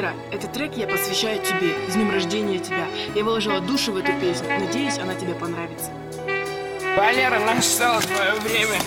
Валера, этот трек я посвящаю тебе. С днем рождения тебя. Я выложила душу в эту песню. Надеюсь, она тебе понравится. Валера, настало твое время.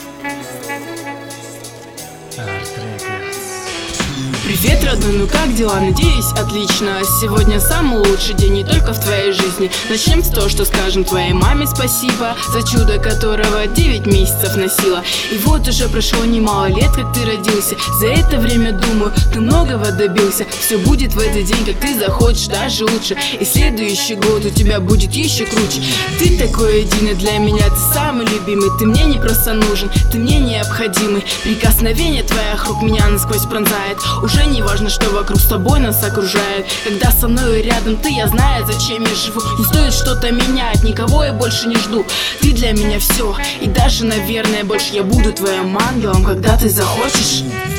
Привет, родной, ну как дела? Надеюсь, отлично. Сегодня самый лучший день не только в твоей жизни. Начнем с того, что скажем твоей маме спасибо за чудо, которого 9 месяцев носила. И вот уже прошло немало лет, как ты родился. За это время, думаю, ты многого добился. Все будет в этот день, как ты захочешь, даже лучше. И следующий год у тебя будет еще круче. Ты такой единый для меня, ты самый любимый. Ты мне не просто нужен, ты мне необходимый. Прикосновение твоих рук меня насквозь пронзает. Уже не важно, что вокруг с тобой нас окружает. Когда со мной рядом ты, я знаю, зачем я живу. Не стоит что-то менять, никого я больше не жду. Ты для меня все, и даже, наверное, больше. Я буду твоим ангелом, когда ты захочешь.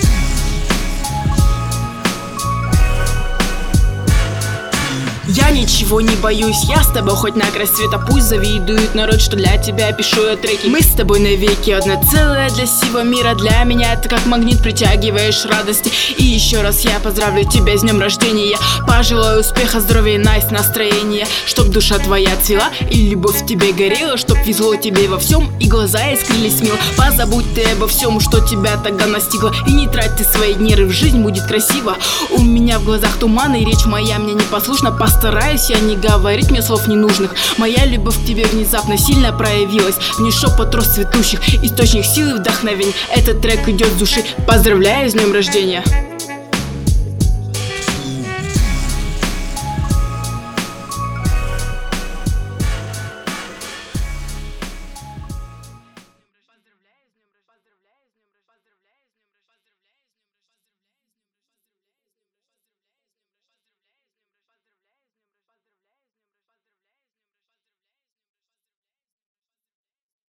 Я ничего не боюсь, я с тобой хоть на край света. Пусть завидует народ, что для тебя пишу я треки. Мы с тобой навеки одно целое для всего мира. Для меня ты как магнит, притягиваешь радости. И еще раз я поздравлю тебя с днем рождения. Пожелаю успеха, здоровья и настроения. Чтоб душа твоя цвела и любовь в тебе горела. Чтоб везло тебе во всем и глаза искрились мило. Позабудь ты обо всем, что тебя тогда настигло. И не трать ты свои нервы, жизнь будет красиво. У меня в глазах туман, и речь моя мне непослушна. Постараюсь я не говорить мне слов ненужных. Моя любовь к тебе внезапно сильно проявилась. В ней шепот роз цветущих, источник силы и вдохновения. Этот трек идет с души. Поздравляю с днем рождения.